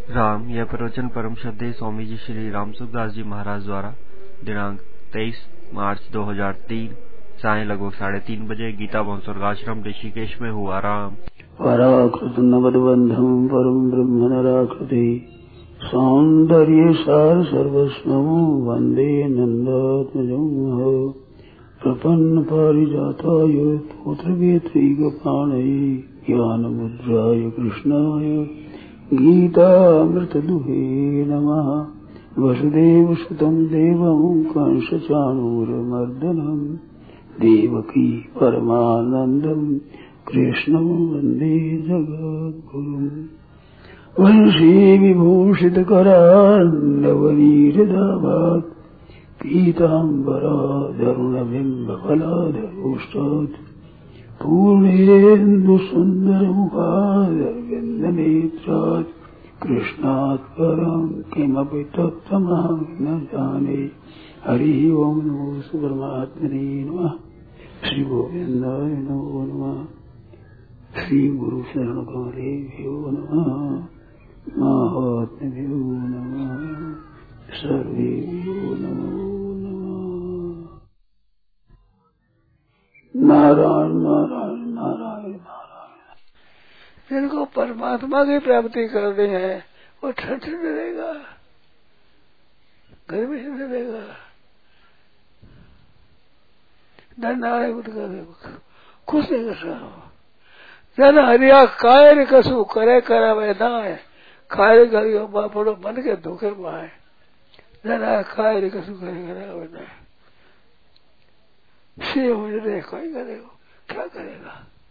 राम यह प्रवचन परम श्रद्धेय स्वामी जी श्री रामसुखदास जी महाराज द्वारा दिनांक 23 मार्च 2003 साय लगभग 3:30 बजे गीता भवन स्वर्गाश्रम ऋषिकेश में हुआ। राम पराकृत नवद्बंधम परम ब्रह्म नराकृति सौंदर्य सार सर्वस्वं वंदे नंदात्मजं प्रपन्न पारिजाताय पुत्रवेत्रैकपाणये ज्ञानमुद्राय कृष्णाय गीतामृतदुहे नमः। वसुदेवसुतं देवं कंसचाणूरमर्दनं देवकी परमानन्दं कृष्णं वन्दे जगद्गुरुम्। वंशी विभूषितकरान्नवनीरदाभात् पीताम्बराधरुणबिम्बफलाधरोष्टात् पूर्णेन्दुसुन्दरमुखादरविन्दनेत्रात् कृष्णात् परं किमपि तत्त्वमहं न जाने। हरिः ओम् नमो परमात्मने नमः। श्री गोविन्दाय नमो नमः। श्री गुरु शरण कमलेभ्यो नमः। महात्म्यो नमः। सर्वेभ्यो नमो नमः। नारायण नारायण नारायण नारायण। जिनको परमात्मा की प्राप्ति करनी है वो ठंड से डरेगा, गर्मी से डरेगा, डरना है कुछ नहीं कर सकता। जन हरिया कायर कसु करे करावे नाय, कायर करियो बापड़ो मन के धोखे पाए। जन कायर कसु करे करावे नाय, से मुझे कोई करेगा, क्या करेगा।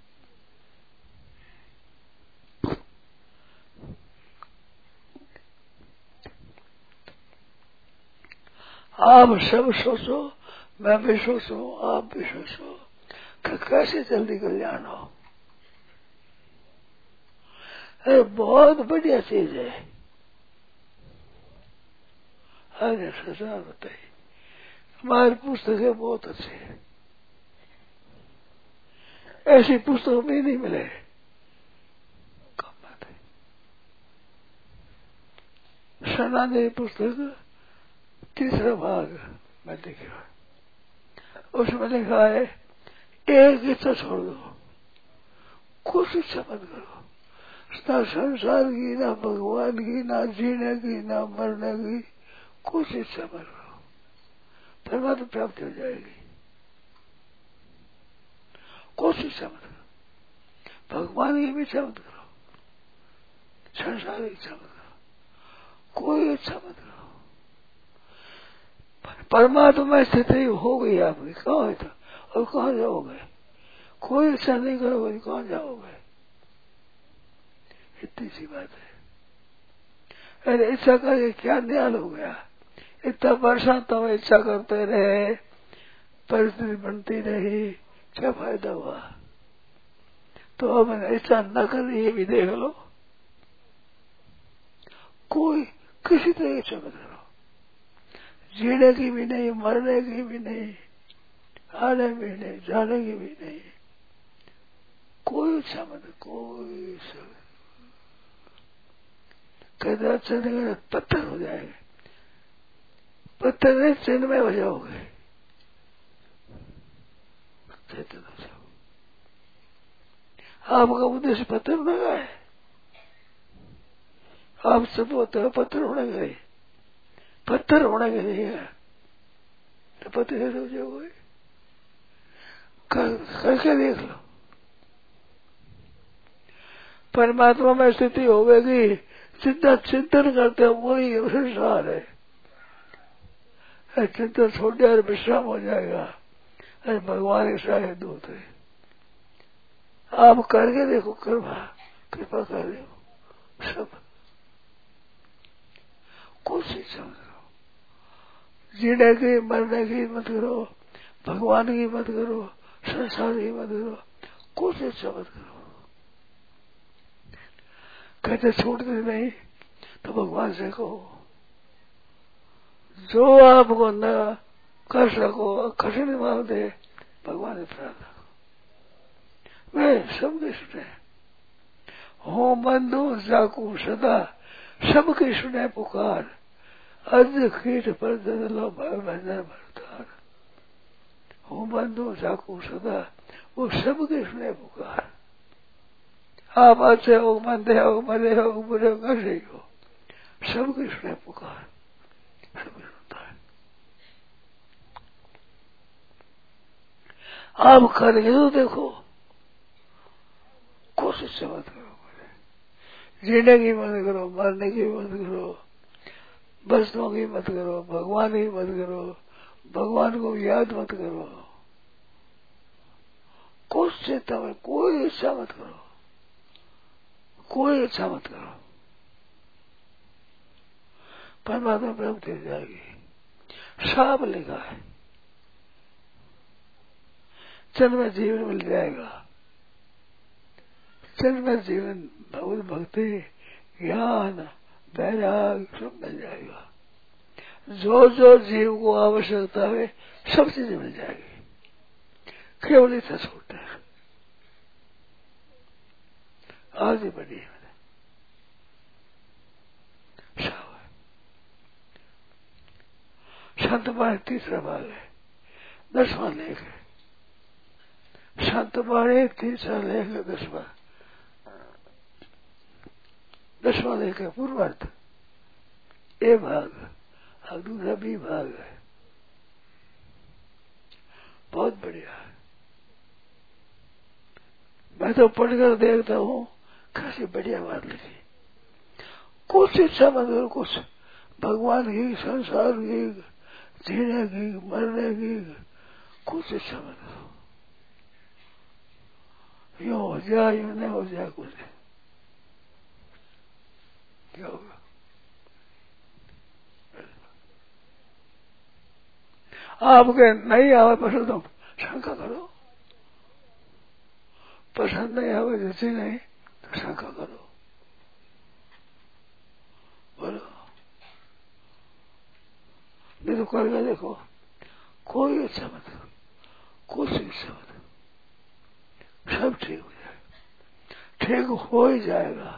आप सब सोचो, मैं भी सोचूं, आप भी सोचो कि कैसे जल्दी कल्याण हो। अरे बहुत बढ़िया चीज है। अरे सजा बताइए, हमारी पुस्तकें बहुत अच्छी है, ऐसी पुस्तक भी नहीं मिले। कम बात है। सनातन पुस्तक तीसरा भाग मैं देखा, उसमें लिखा है एक इच्छा छोड़ दो, कुछ इच्छा मत करो। ना संसार की, ना भगवान की, ना जीने की, ना मरने की, कुछ इच्छा मत करो, परमात्मा प्राप्ति हो जाएगी। कुछ इच्छा मत करो, भगवान की भी इच्छा मत करो, संसार की इच्छा मत करो, कोई इच्छा मत करो। परमात्मा स्थिति हो गई आपकी, कहाँ है था और कहाँ जाओगे। कोई इच्छा नहीं करोगे, कहाँ जाओगे। इतनी सी बात है। अरे इच्छा करके क्या न्याल हो गया। इतना वर्षा तो इच्छा करते रहे, परिस्थिति बनती रही, क्या फायदा हुआ। तो अब इच्छा न करिए, भी देख लो। कोई किसी तरह इच्छा मत करो, जीने की भी नहीं, मरने की भी नहीं, आने भी नहीं, जाने की भी नहीं, कोई इच्छा मत, कोई इच्छा। कहते अच्छा नहीं, पत्थर हो जाएंगे, पत्थर नहीं चिन्ह में हो जाओगे, चेतन हो जाओ। आपका उद्देश्य पत्थर होने का है, आप सब होते हो पत्थर होने गए, पत्थर होने के नहीं है तो पत्थर कैसे हो जाओगे। करके देख लो, परमात्मा में स्थिति होगी। जितना चिंतन करते हो वही संसार है। चिंतन छोड़ जाए विश्राम हो जाएगा। अरे भगवान के सारे दूत है, आप करके देखो, कृपा कर दो। सब कोशिश करो, जीने की मरने की मत करो, भगवान की मत करो, संसार की मत करो, कोशिश मत करो। कहते छूटती नहीं तो भगवान से कहो, जो आपको न कर सको, कठिन मांग दे, भगवान से प्रार्थना करो। वे सब सुने हो बंधु जाकू सदा सबकी सुने पुकार, अज कीट पर लो भजन भरतार। हूँ बंधु जाकू सदा, वो सबकी सुने पुकार। आप अच्छे हो, मंदे हो, मरे हो, बुरे हो, कैसे हो, सबकी सुने पुकार, सबकी सुनता है। आप करके तो देखो, कोशिश से मत करो, जीने की मत करो, मरने की मत करो, वस्तुओं की मत करो, भगवान की मत करो, भगवान को याद मत करो, कुछ चिंता में कोई इच्छा मत करो, कोई इच्छा मत करो, परमात्मा प्राप्ति हो जाएगी। साफ लिखा है, जन्म जीवन मिल जाएगा, जन्म जीवन भगवत भक्ति ज्ञान वैराग सब मिल जाएगा। जो जो जीव को आवश्यकता है सब चीजें मिल जाएगी, केवल इतना छोड़ते हैं। आगे बढ़िए संत बाणी तीसरा भाग है, 10वां लेख है। संत बाणी तीसरा लेख है, 10वां लेख है पूर्वार्थ। ए भाग और दूसरा बी भाग है, बहुत बढ़िया है। मैं तो पढ़कर देखता हूँ, कैसी बढ़िया बात लिखी। कुछ इच्छा मत करो, कुछ भगवान की, संसार की, जीने की, मरने की, कुछ इच्छा मत करो। यूं हो जाए, यूं नहीं हो जाए, कुछ क्या होगा। आपके नहीं आवे पसंद तो शंका करो, पसंद नहीं आवे जैसे नहीं तो शंका करो, बोलो नहीं तो करके देखो। कोई इच्छा मत करो, कुछ इच्छा मत करो, सब ठीक हो जाएगा, ठीक हो ही जाएगा।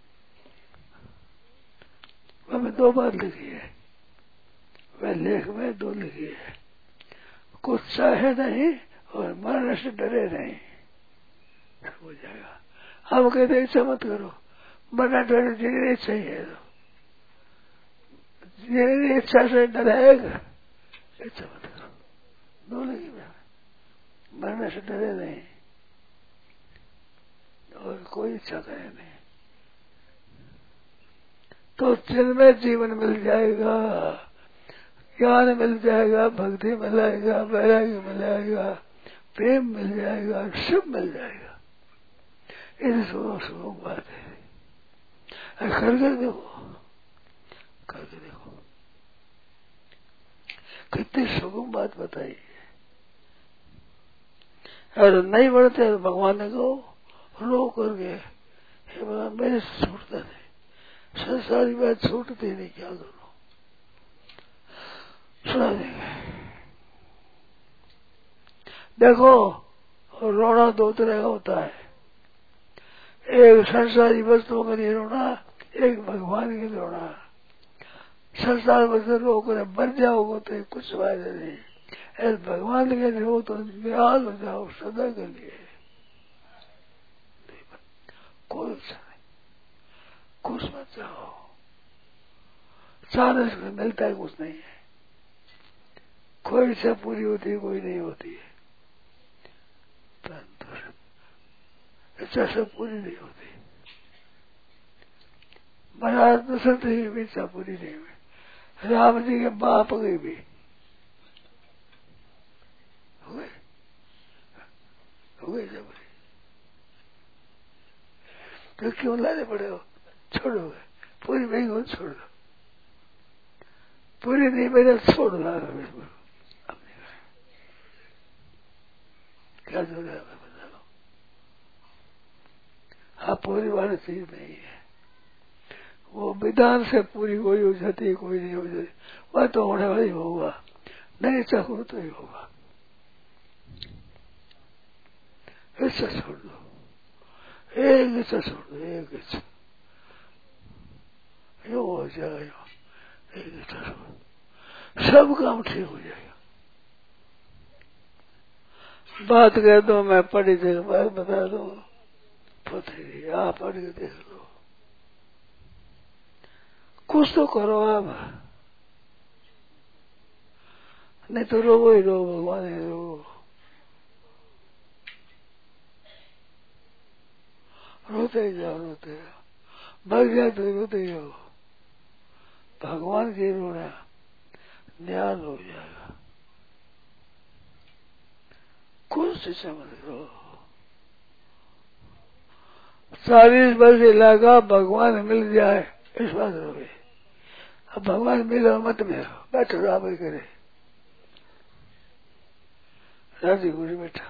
हमें 2 बात लिखी है, वह लेख में 2 लिखी है। कुछ चाहे नहीं और मरने से डरे नहीं, हो जाएगा। हम कहते इच्छा मत करो, मरना डरे, जीने इच्छा ही है, जीने इच्छा से डरेगा, इच्छा मत करो। 2 लिखी में, मरने से डरे नहीं और कोई इच्छा करे नहीं, तो जिनमें जीवन मिल जाएगा, ज्ञान मिल जाएगा, भक्ति मिल जाएगा, वैराग्य मिल जाएगा, प्रेम मिल जाएगा, सब मिल जाएगा। ये सुगम बात है। करके देखो, करके देखो, कितनी सुगम बात बताई। अगर नहीं बढ़ते तो भगवान ने कहो, रो करके, हे भगवान मेरे से छूटता नहीं, संसारी बात छूटती नहीं, क्या करो। सुना देंगे। देखो, रोना 2 तरह का होता है, एक संसारी वस्तुओं के लिए रोना, एक भगवान के लिए रोना। संसार वस्तु रो कर मर जाओगे तो कुछ फायदा नहीं, ऐसे भगवान के लिए हो तो निहाल हो जाओ सदा के लिए। कोई इच्छा नहीं, कुछ मत जाओ, चाहने से मिलता है कुछ नहीं है। कोई इच्छा पूरी होती है, कोई नहीं होती है, इच्छा सब पूरी नहीं होती। महाराज दशरथ की भी इच्छा पूरी नहीं हुई, राम जी के बाप की भी हो गई जब तो क्यों लाने पड़े हो, छोड़ो, पूरी नहीं हो छोड़ दो, पूरी नहीं मेरे छोड़ दो। क्या जो है बता लो, हाँ पूरी वाली चीज नहीं है, वो विधान से पूरी कोई हो जाती है, कोई नहीं हो जाती, वह तो होने वाली होगा, नहीं चाहो तो ही होगा। इच्छा छोड़ दो, एक इच्छा छोड़ दो, एक इच्छा, यो हो जाएगा, एक तरफ सब काम ठीक हो जाएगा। बात कह दो, मैं पढ़ी देख बात बता दो, पथरी आप पढ़ के देख लो, कुछ तो करो आप, नहीं तो रो ही रो, भगवान ही रो, रोते ही जाओ, रोते जाओ, भाग जाए तो रोते जाओ, भगवान की रोना न्याय हो जाएगा। कुछ से मत करो, 40 वर्ष लगा भगवान मिल जाए इस बात रोगे। अब भगवान मिलो मत मिलो, बैठो राम करे, राजी गुरु बैठा,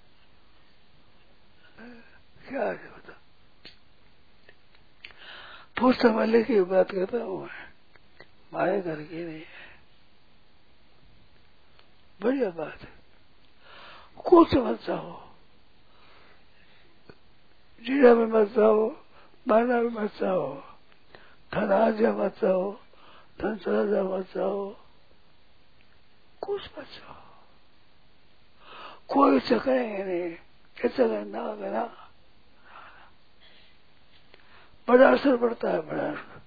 क्या है बता। पुस्तक में लिखी बात करता हूँ मैं, मारे घर की नहीं है, बढ़िया बात है। कुछ मत चाहो, जीरा में मत चाहो, बाना में मत चाहो, धन आजा मत चाहो, धन चला मत चाहो, कुछ मत चाहो, कोई चकरेंगे नहीं, चले ना ना, बड़ा असर पड़ता है, बड़ा असर।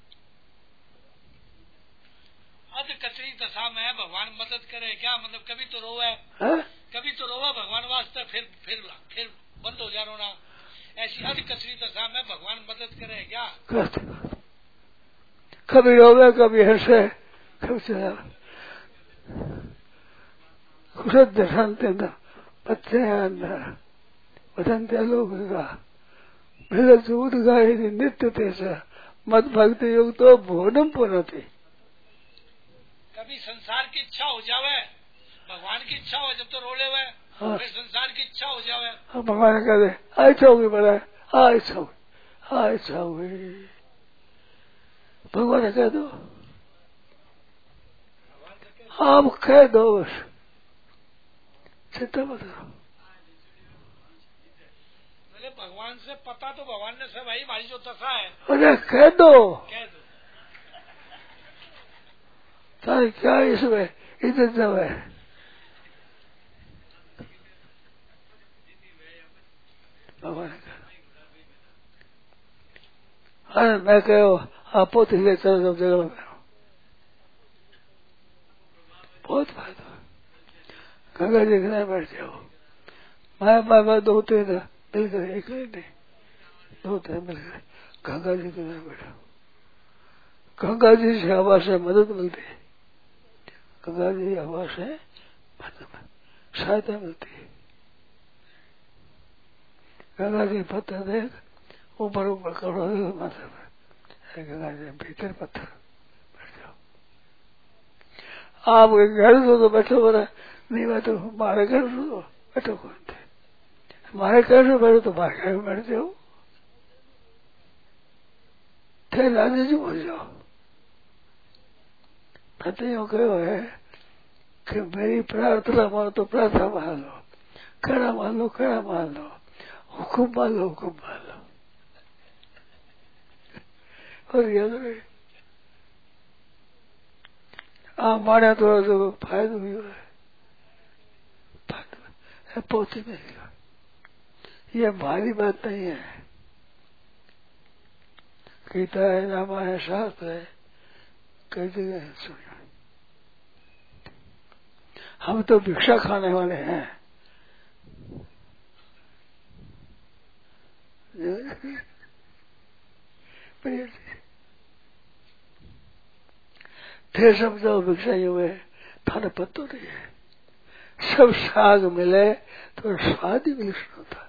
अध कचरी दशा में भगवान मदद करे क्या, मतलब कभी तो रोवे है? कभी तो रोवा भगवान वास्ते, फिर बंद हो जा रोना। ऐसी अध कचरी दशा में भगवान मदद करे क्या? करते कभी रोवे, कभी हंसे, कभी चला खुद दर्शनते न बच्चे अंदर वदंते लोग का मेरे दूध गाय नित्य तेसा मत भक्ति योग तो भोनम पुनति। कभी संसार की इच्छा हो जावे, भगवान की इच्छा हो जब तो रोले हुए, हाँ। फिर संसार की इच्छा हो जावे, हाँ, भगवान कह दे आई छोगी बड़ा, आई छोगी भगवान कह दो, आप कह दो बस, चिंता मत करो। बोले भगवान से पता तो भगवान ने से भाई हमारी जो दशा है, अरे कह दो, कह दो। तारी क्या इसमें इज्जत जब है, भगवान कह अरे मैं कहो आप पोती ले चलो सब जगह में, बहुत फायदा। गंगा जी किनारे बैठ जाओ, माया बाबा 2-3 मिलकर, एक नहीं 2-3 मिलकर गंगा जी किनारे बैठो, गंगा जी से हवा से मदद मिलती है, गंगा जी हवा से मदद सहायता मिलती है। गंगा जी पत्थर देख ऊपर ऊपर करो माथे पर, गंगा जी भीतर पत्थर बैठ जाओ। आप घर तो बैठो बड़ा नहीं, बैठो हमारे घर तो बैठो, कौन थे हमारे घर से बैठो तो बाहर घर में बैठ जाओ, थे राजे जी हो जाओ। फतेह कहो है कि मेरी प्रार्थना मानो तो प्रार्थना मान लो, खड़ा मान लो खड़ा मान लो, हुक्म मान लो हुक्म मान लो, और याद रहे आप माने तो फायदा भी हो, फायदा पोते में ये भारी बात नहीं है। गीता है, रामायण है, शास्त्र है, कई जगह सुनिए। हम तो भिक्षा खाने वाले हैं, थे समझो भिक्षा यू है, थाने पत्तो नहीं है, सब साग मिले तो स्वाद ही विलक्षण होता है।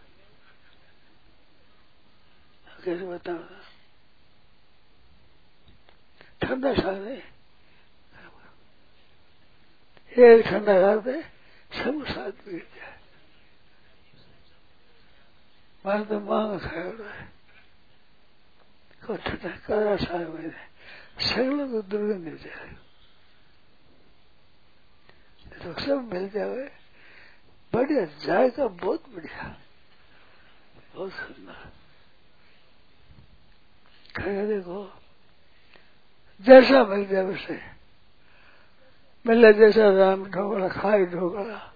कैसे बताओ, ठंडा साग नहीं, एक ठंडा कर दे सब साग बिगड़ जाए। मारे तो मांग खाया है, को ठंडा कड़ा साग में सगलों को दुर्गंध मिल जाए, तो सब मिल जाए, बढ़िया जाएगा, बहुत बढ़िया, बहुत सुंदर। खाएगा देखो, जैसा मिल जाए वैसे मिले, जैसा राम ढोकला खाए ढोकला